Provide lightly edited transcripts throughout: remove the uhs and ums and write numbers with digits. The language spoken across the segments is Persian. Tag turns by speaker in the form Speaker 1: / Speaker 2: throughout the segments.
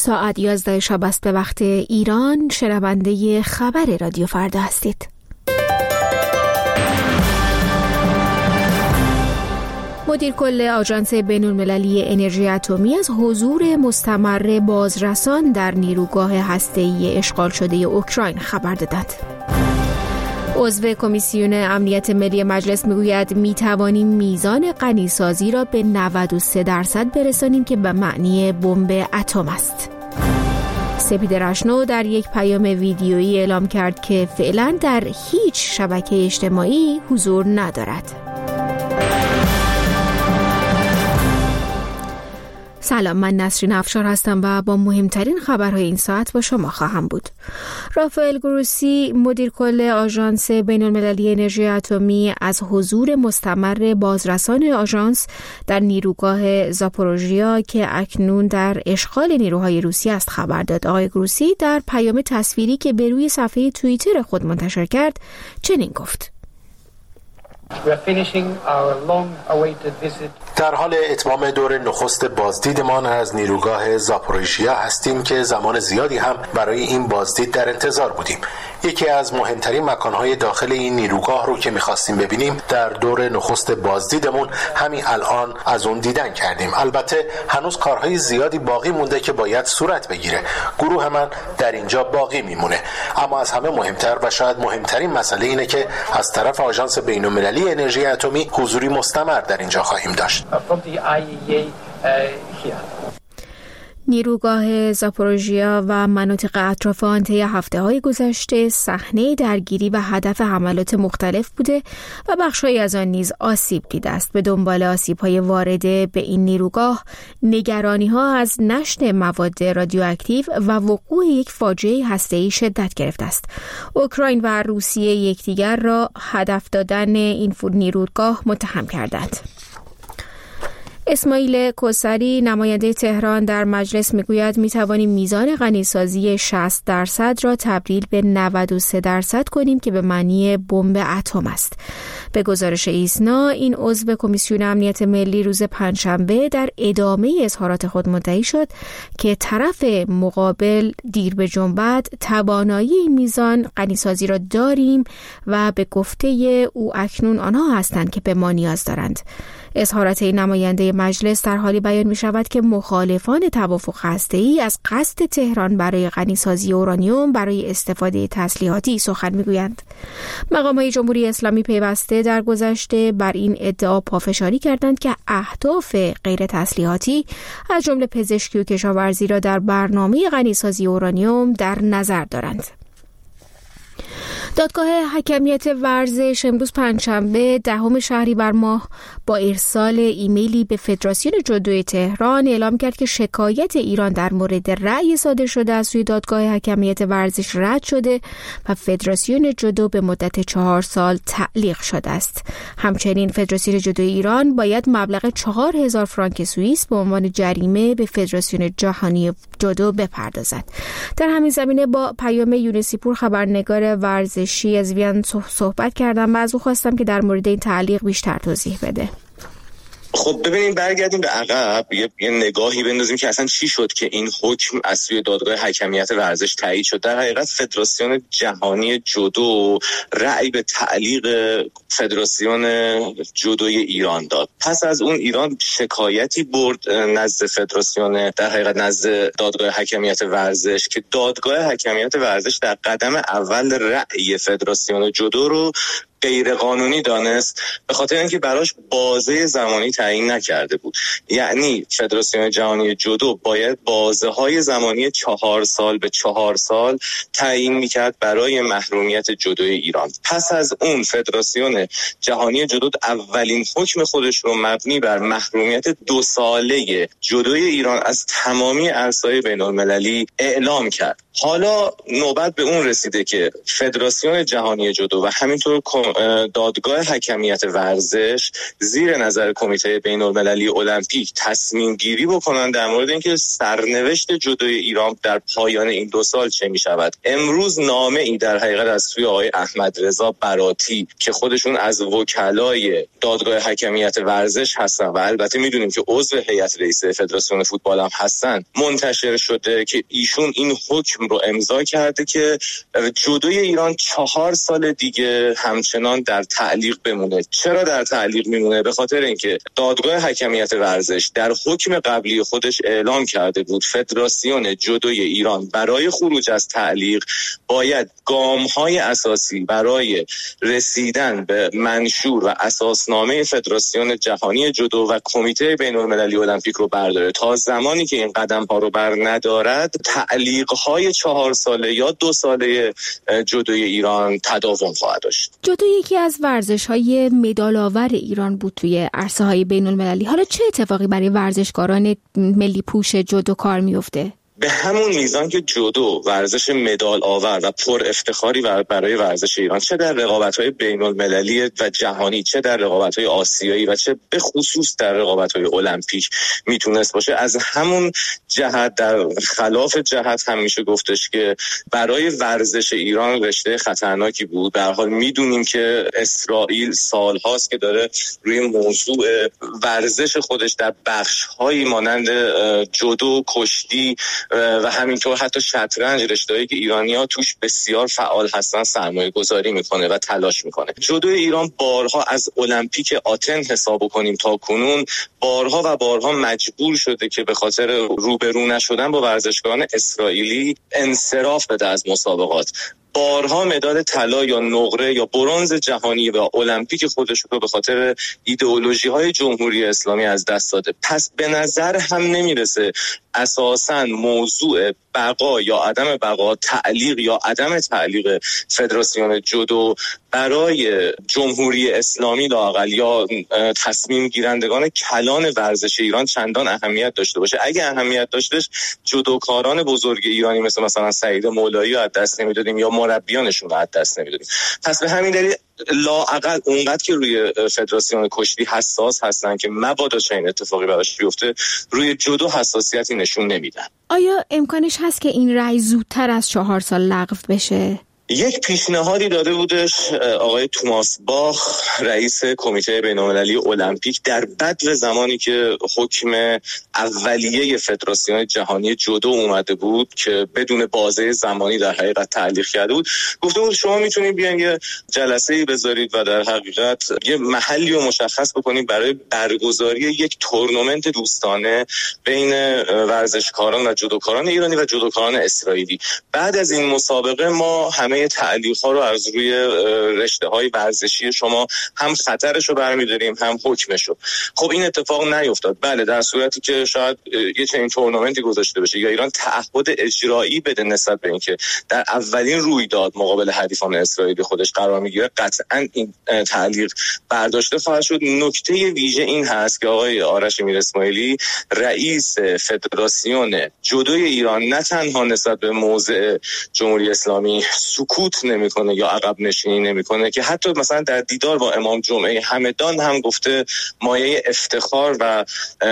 Speaker 1: ساعت 11 شب است به وقت ایران. شنونده خبر رادیو فردا هستید. مدیر کل آژانس بین‌المللی انرژی اتمی از حضور مستمر بازرسان در نیروگاه هسته‌ای اشغال شده اوکراین خبر دادند. عضو کمیسیون امنیت ملی مجلس میگوید میتوانیم میزان غنیسازی را به 93% برسانیم که به معنی بمب اتم است. سپید رشنو در یک پیام ویدیویی اعلام کرد که فعلا در هیچ شبکه اجتماعی حضور ندارد. سلام، من نسرین افشار هستم و با مهمترین خبرهای این ساعت با شما خواهم بود. رافائل گروسی، مدیر کل آژانس بین‌المللی انرژی اتمی، از حضور مستمر بازرسان آژانس در نیروگاه زاپوروژیا که اکنون در اشغال نیروهای روسی است خبر داد. آقای گروسی در پیام تصویری که به روی صفحه توییتر خود منتشر کرد چنین گفت:
Speaker 2: در حال اتمام دور نخست بازدیدمان از نیروگاه زاپوروژیا هستیم که زمان زیادی هم برای این بازدید در انتظار بودیم. یکی از مهمترین مکانهای داخل این نیروگاه رو که می‌خواستیم ببینیم در دور نخست بازدیدمون همین الان از اون دیدن کردیم. البته هنوز کارهای زیادی باقی مونده که باید صورت بگیره. گروه من در اینجا باقی میمونه. اما از همه مهمتر و شاید مهمترین مسئله اینه که از طرف آژانس بین‌المللی انرژی اتمی حضوری مستمر در اینجا خواهیم داشت.
Speaker 1: نیروگاه زاپوروژیا و مناطق اطراف آن طی هفته‌های گذشته صحنه درگیری و هدف حملات مختلف بوده و بخش‌هایی از آن نیز آسیب دیده است. به دنبال آسیب‌های وارده به این نیروگاه، نگرانی‌ها از نشت مواد رادیواکتیو و وقوع یک فاجعه هسته‌ای شدت گرفته است. اوکراین و روسیه یکدیگر را هدف دادن این نیروگاه متهم کردند. اسماعیل کوثری، نماینده تهران در مجلس، میگوید میتوانیم میزان غنیسازی 60% را تبدیل به 93% کنیم که به معنی بمب اتم است. به گزارش ایسنا، این عضو کمیسیون امنیت ملی روز پنجشنبه در ادامه اظهارات خود مدعی شد که طرف مقابل دیر به جنبد توانایی این میزان غنیسازی را داریم و به گفته او اکنون آنها هستند که به ما نیاز دارند. اظهارات این نماینده مجلس در حالی بیان می شود که مخالفان توافق هسته‌ای از قصد تهران برای غنیسازی اورانیوم برای استفاده تسلیحاتی سخن می گویند. مقامات جمهوری اسلامی پیوسته در گذشته بر این ادعا پافشاری کردند که اهداف غیر تسلیحاتی از جمله پزشکی و کشاورزی را در برنامه غنیسازی اورانیوم در نظر دارند. دادگاه حکمیت ورزش امروز پنجشنبه 10 شهریور ماه با ارسال ایمیلی به فدراسیون جودو تهران اعلام کرد که شکایت ایران در مورد رأی صادر شده از سوی دادگاه حکمیت ورزش رد شده و فدراسیون جودو به مدت 4 سال تعلیق شده است. همچنین فدراسیون جودو ایران باید مبلغ 4000 فرانک سوئیس به عنوان جریمه به فدراسیون جهانی جودو بپردازد. در همین زمینه با پیام یونسی پور، خبرنگار ورزشی، از وین صحبت کردم و از او خواستم که در مورد این تعلیق بیشتر توضیح بده.
Speaker 3: خب ببینیم، برگردیم به عقب، یه نگاهی بندازیم که اصلا چی شد که این حکم از سوی دادگاه حکمیت ورزش تایید شد. در حقیقت فدراسیون جهانی جودو رأی به تعلیق فدراسیون جودوی ایران داد. پس از اون ایران شکایتی برد نزد فدراسیون، در حقیقت نزد دادگاه حکمیت ورزش، که دادگاه حکمیت ورزش در قدم اول رأی فدراسیون جودو رو غیر قانونی دانست، به خاطر اینکه براش بازه زمانی تعیین نکرده بود. یعنی فدراسیون جهانی جودو باید بازه‌های زمانی 4 سال به 4 سال تعیین میکرد برای محرومیت جودوی ایران. پس از اون فدراسیون جهانی جودو اولین حکم خودش رو مبنی بر محرومیت 2 ساله جودوی ایران از تمامی عرصه‌های بین‌المللی اعلام کرد. حالا نوبت به اون رسیده که فدراسیون جهانی جودو و همینطور دادگاه حکمیت ورزش زیر نظر کمیته بین‌المللی المپیک تصمیم گیری بکنن در مورد اینکه سرنوشت جودوی ایران در پایان این 2 سال چه می شود. امروز نامه ای در حقیقت از سوی آقای احمد رضا براتی که خودشون از وکلای دادگاه حکمیت ورزش هستن و البته میدونیم که عضو هیئت رئیسه فدراسیون فوتبال هم هستن منتشر شده که ایشون این حکم رو امضا کرده که جودوی ایران 4 سال دیگه همچنان در تعلیق بمونه. چرا در تعلیق میمونه؟ به خاطر اینکه دادگاه حکمیت ورزش در حکم قبلی خودش اعلام کرده بود فدراسیون جودوی ایران برای خروج از تعلیق باید گام‌های اساسی برای رسیدن به منشور و اساسنامه فدراسیون جهانی جودو و کمیته بین‌المللی المپیک رو برداره. تا زمانی که این قدم‌ها رو بر ندارد تعلیق‌های 4 ساله یا 2 ساله جودوی ایران تداوم خواهد داشت.
Speaker 1: جودو یکی از ورزش‌های مدال‌آور ایران بود توی عرصه‌های بین‌المللی. حالا چه اتفاقی برای ورزشکاران ملی پوش جودو کار میفته؟
Speaker 3: به همون میزان که جودو ورزش مدال آور و پر افتخاری برای ورزش ایران، چه در رقابت‌های بین‌المللی و جهانی، چه در رقابت‌های آسیایی و چه به خصوص در رقابت‌های المپیک میتونست باشه، از همون جهت در خلاف جهت هم میشه گفتش که برای ورزش ایران رشته خطرناکی بود. به هر حال میدونیم که اسرائیل سالهاست که داره روی موضوع ورزش خودش در بخش‌هایی مانند جودو، کشتی و همینطور حتی شطرنج، رشته‌ای که ایرانی‌ها توش بسیار فعال هستن، سرمایه‌گذاری میکنه و تلاش میکنه. جودوی ایران بارها از المپیک آتن حساب کنیم تا کنون بارها و بارها مجبور شده که به خاطر روبرو نشدن با ورزشکاران اسرائیلی انصراف بده از مسابقات. بارها مدال طلا یا نقره یا برنز جهانی و المپیک خودش رو به خاطر ایدئولوژی‌های جمهوری اسلامی از دست داده. پس به نظر هم نمیرسه اساساً موضوع بقا یا عدم بقا، تعلیق یا عدم تعلیق فدراسیون جودو برای جمهوری اسلامی لااقل یا تصمیم گیرندگان کلان ورزش ایران چندان اهمیت داشته باشه. اگه اهمیت داشتش جودوکاران بزرگ ایرانی مثلا سعید مولایی رو از دست نمیدادیم یا مربیانشون رو از دست نمیدادیم. پس به همین دلیل لااقل اونقدر که روی فدراسیون کشتی حساس هستن که مبادا چنین اتفاقی براش بیفته، روی جودو حساسیتی نشون نمیدن.
Speaker 1: آیا امکانش هست که این رأی زودتر از 4 سال لغو بشه؟
Speaker 3: یک پیشنهادی داده بودش آقای توماس باخ، رئیس کمیته بین‌المللی المپیک، در بدو زمانی که حکم اولیه فدراسیون جهانی جودو اومده بود که بدون بازه زمانی در حقیقت تعلیق کرده بود. گفته بود شما میتونید بیان یه جلسه‌ای بذارید و در حقیقت یه محلی رو مشخص بکنید برای برگزاری یک تورنمنت دوستانه بین ورزشکاران و جودوکاران ایرانی و جودوکاران اسرائیلی. بعد از این مسابقه ما همه تعلیق‌ها رو از روی رشته‌های ورزشی شما هم خطرش رو برمی‌داریم هم حکمش رو. خب این اتفاق نیفتاد. بله، در صورتی که شاید یه چنین تورنمنتی گذاشته بشه یا ایران تعهد اجرایی بده نسبت به اینکه در اولین رویداد مقابل حریفان اسرائیلی خودش قرار میگیره، قطعاً این تعلیق برداشته خواهد شد. نکته ویژه این هست که آقای آرش میر اسماعیلی، رئیس فدراسیون جودوی ایران، نه تنها نسبت به موضع جمهوری اسلامی سکوت نمیکنه یا عقب نشینی نمیکنه، که حتی مثلا در دیدار با امام جمعه همدان هم گفته مایه افتخار و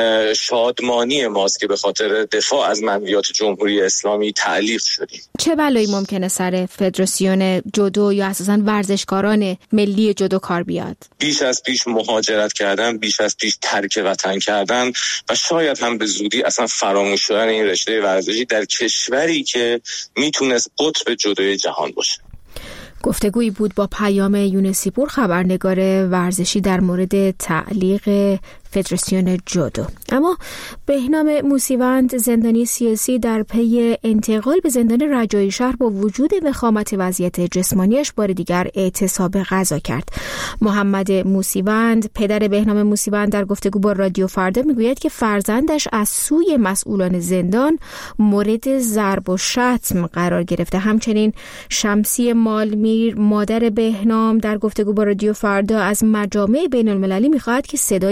Speaker 3: شادمانی ماست که به خاطر دفاع از منویات جمهوری اسلامی تعلیق شدیم.
Speaker 1: چه بلایی ممکنه سر فدراسیون جودو یا اساساً ورزشکاران ملی جودو کار بیاد؟
Speaker 3: بیش از پیش مهاجرت کردن، بیش از پیش ترک وطن کردن و شاید هم به زودی اصلا فراموش شدن این رشته ورزشی در کشوری که میتونست قطب جودوی جهان باشه.
Speaker 1: گفتگویی بود با پیام یونسیپور، خبرنگار ورزشی، در مورد تعلیق فدراسیون جودو. اما بهنام موسیوند، زندانی سیاسی، در پی انتقال به زندان رجایی شهر با وجود وخامت وضعیت جسمانیش بار دیگر اعتصاب غذا کرد. محمد موسیوند، پدر بهنام موسیوند، در گفتگو با رادیو فردا میگوید که فرزندش از سوی مسئولان زندان مورد ضرب و شتم قرار گرفته. همچنین شمسی مالمیر، مادر بهنام، در گفتگو با رادیو فردا از مجامع بین‌المللی میخواهد که صدای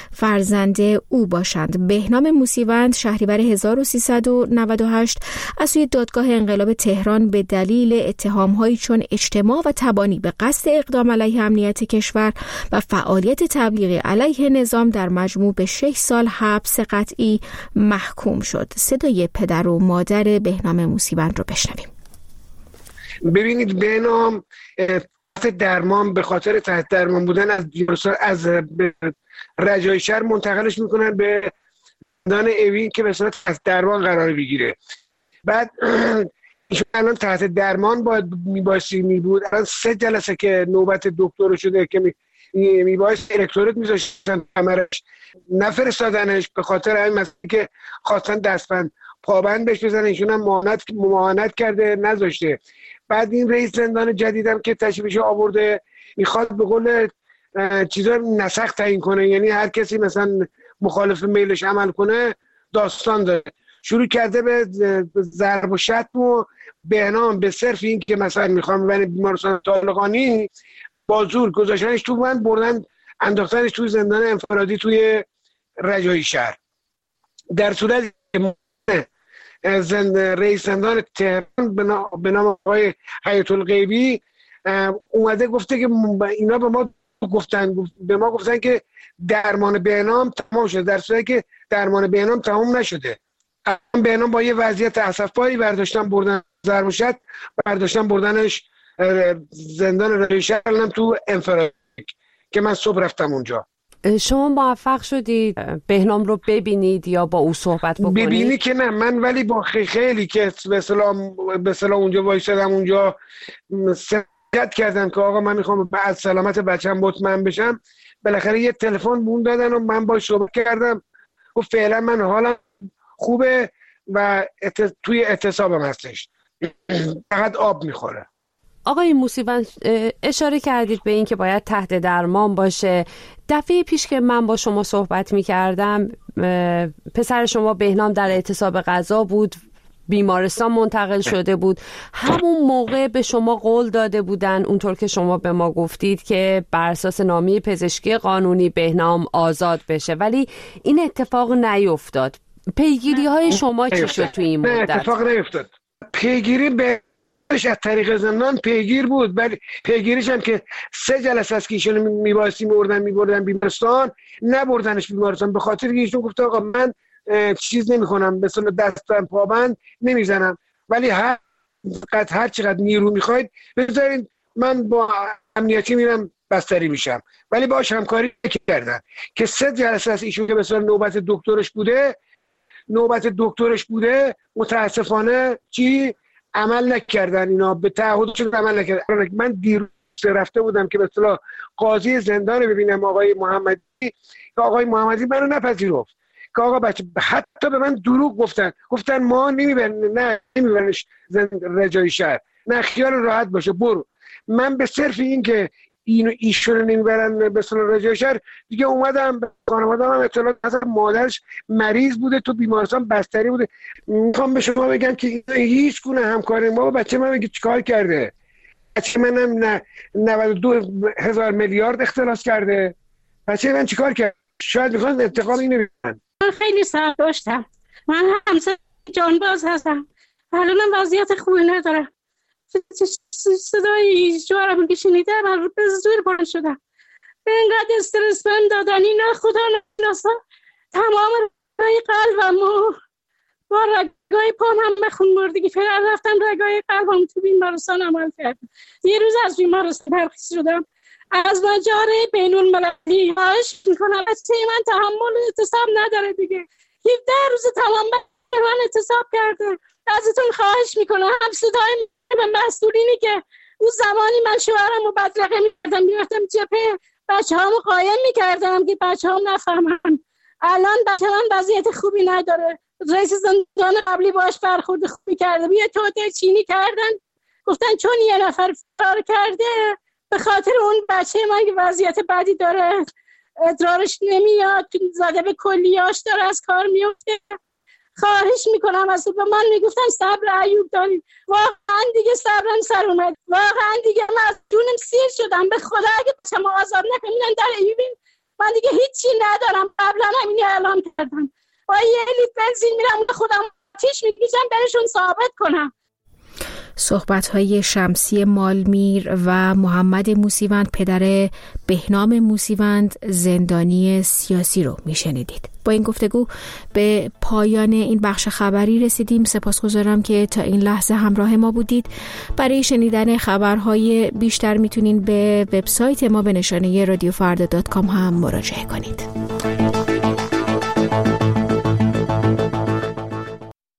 Speaker 1: فرزند او باشند. بهنام موسیوند شهریور 1398 از سوی دادگاه انقلاب تهران به دلیل اتهام‌هایی چون اجتماع و تبانی به قصد اقدام علیه امنیت کشور و فعالیت تبلیغی علیه نظام در مجموع به 6 سال حبس قطعی محکوم شد. صدای پدر و مادر بهنام موسیوند رو بشنویم.
Speaker 4: ببینید، بهنام تحت درمان، به خاطر تحت درمان بودن از رجایی شهر منتقلش میکنن به زندان اوین که به صورت تحت درمان قرار بگیره. بعد ایشون الان تحت درمان میبایستی میبود. الان 3 جلسه که نوبت دکتر شده که میبایست الکترود میذاشتن کمرش، نفرستادنش به خاطر همین مسئله که خواستن دستبند پابند بهش بزنن. ایشون هم معاونت کرده، نذاشته. بعد این رئیس زندان جدیدم که تشریفش آورده میخواد به قول چیزا نسخ تعیین کنه، یعنی هر کسی مثلا مخالف میلش عمل کنه داستان داره. شروع کرده به ضرب و شتم و بهنام به صرف این که مثلا میخوام ببرن بیمارستان طالقانی با زور گذاشتنش تو بند، بردن انداختنش توی زندان انفرادی توی رجایی شهر. در صورت رئیس زندان تهران به نام آقای حیات الغیبی اومده گفته که اینا به ما گفتن که درمان بهنام تمام شده، در صورتی که درمان بهنام تمام نشده. بهنام با یه وضعیت اسفباری برداشتن بردن ضرب و شتم، برداشتن بردنش زندان رجایی شهر تو انفرادی که من صبح رفتم اونجا.
Speaker 5: شما موفق شدید بهنام رو ببینید یا با او صحبت بکنید؟
Speaker 4: ببینی که نه، من ولی با خیلی که به اصطلاح اونجا وایسادم، اونجا سرکت کردم که آقا من میخوام بعد سلامت بچه‌م مطمئن بشم. بالاخره یه تلفن بون دادن و من باهاش صحبت کردم و فعلا من حالم خوبه و توی اعتصابم هستش، فقط آب میخوره.
Speaker 5: آقای موسیوند اشاره کردید به این که باید تحت درمان باشه. دفعه پیش که من با شما صحبت می‌کردم پسر شما بهنام در اعتصاب غذا بود، بیمارستان منتقل شده بود. همون موقع به شما قول داده بودن، اونطور که شما به ما گفتید، که بر اساس نامه پزشکی قانونی بهنام آزاد بشه، ولی این اتفاق نیفتاد. پیگیری‌های شما چی شد توی این مدت؟
Speaker 4: نه، اتفاق نیفتاد. پیگیری به از طریق زندان پیگیر بود، ولی پیگیریش هم که 3 جلسه است که ایشون میبردن بیمارستان، نبردنش بیمارستان به خاطر که ایشون گفته آقا من چیز نمی‌کنم، به اصطلاح دستم پابند نمیزنم، ولی هر چقدر نیرو میخواید بذارین من با امنیتی میرم بستری میشم. ولی باهاش همکاری کردن که 3 جلسه است ایشون که به اصطلاح نوبت دکترش بوده متاسفانه عمل نکردن. اینا به تعهدشون عمل نکردن. من دیروز رفته بودم که به اصطلاح قاضی زندان ببینم آقای محمدی منو نپذیرفت که آقا بچه حتی به من دروغ گفتن ما نمیبرنش رجایی شهر، نه خیال راحت باشه برو. من به صرف این که ایشون نمیبرن به اصطلاح رجایی شهر دیگه اومدم به خانواده‌ام اطلاع دادم. مادرش مریض بوده، تو بیمارستان بستری بوده. میخوام به شما بگم که هیچ گونه همکاری ما با بچه من چیکار کرده. بچه منم 92,000 میلیارد اختلاس کرده. بچه من چیکار کرد؟ شاید میخوان انتقام اینو بگیرن.
Speaker 6: من خیلی سر داشتم، من همسر جانباز هستم، الانم وضعیت خوبی ندارم. صدای جوارم که شنیدم من به زور بلند شدم. اینقدر استرس بهم دادن اینا، خدا نشناسه تمام رگای قلبم و با رگای پام هم به خون بردگی فعلا رفتم رگای قلبم تو بیمارستان عمل کردم. یه روز از بیمارستان ترخیص شدم. از مجار بین‌المللی خواهش میکنم بچه من تحمل اعتصاب نداره دیگه. 17 روز تمام به من اعتصاب کرده. ازتون خواهش میکنم هم صدای به مسئولینی که اون زمانی من شوهرم رو بدرقه میکردم، میرفتم جبهه بچه هامو قایم میکردم که بچه هم نفهمن. الان بچه من وضعیت خوبی نداره. رئیس زندان قبلی باش برخورد خوبی کرده، یه توته چینی کردن، گفتن چون یه نفر فرار کرده به خاطر اون بچه من که وضعیت بدی داره ادرارش نمیاد، زده به کلیاش داره از کار میفته. خواهش میکنم از به من میگفتن صبر ایوب دارید، واقعا دیگه صبرم سر اومد، واقعا دیگه من از جونم سیر شدم. به خدا اگه شما آزاد نکنین در ایوبین من دیگه هیچی ندارم، قبلا همین اعلام کردم، با یه لیتر بنزین میرم خودم آتیش میکشم برشون ثابت کنم.
Speaker 1: صحبت‌های شمسی مالمیر و محمد موسیوند پدر بهنام موسیوند زندانی سیاسی رو میشنیدید. با این گفتگو به پایان این بخش خبری رسیدیم. سپاسگزارم که تا این لحظه همراه ما بودید. برای شنیدن خبرهای بیشتر میتونین به وبسایت ما به نشانه radiofrda.com هم مراجعه کنید.